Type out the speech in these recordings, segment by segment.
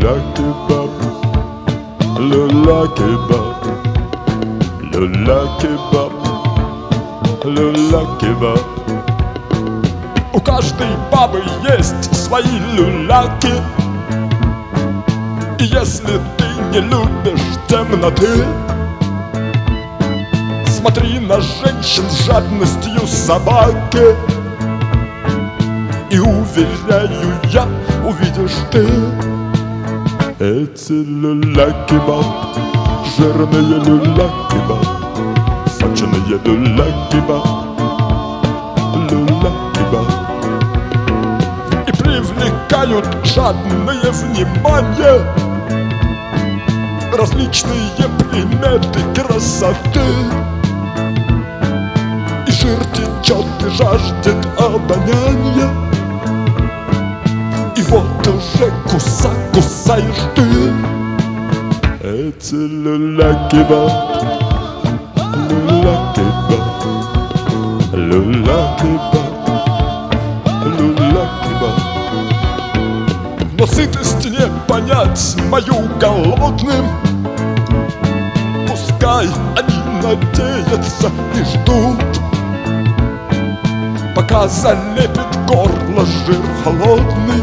Люля-кебаб, люля-кебаб, люля-кебаб, люля-кебаб. У каждой бабы есть свои люляки, и если ты не любишь темноты, смотри на женщин с жадностью собаки, и уверяю я, увидишь ты эти люля-кебаб, жирные люля-кебаб, сочные люля-кебаб, люля-кебаб. И привлекают жадное внимание различные приметы красоты. И жир течет и жаждет обоняния, и вот уже кусаешь ты эти люля-кебаб, люля-кебаб, люля-кебаб, люля-кебаб. Но сытости не понять мою голодным, пускай они надеются и ждут, пока залепит горло жир холодный.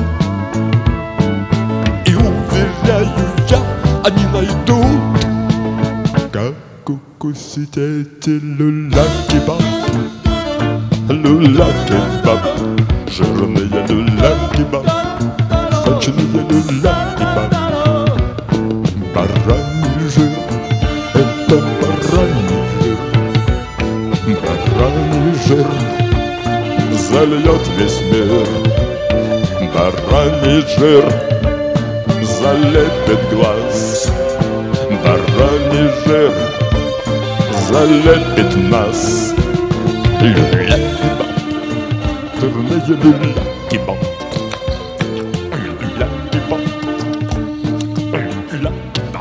И уверяю я, они найдут, как укусить эти люля-кебаб, люля-кебаб, жирные люля-кебаб, сочные люля-кебаб. Бараний жир, это бараний жир, бараний жир зальет весь мир. Бараний жир залепит глаз, бараний жир залепит нас. Люля-кебаб, жирные люля-кебаб, люля-кебаб, люля-кебаб.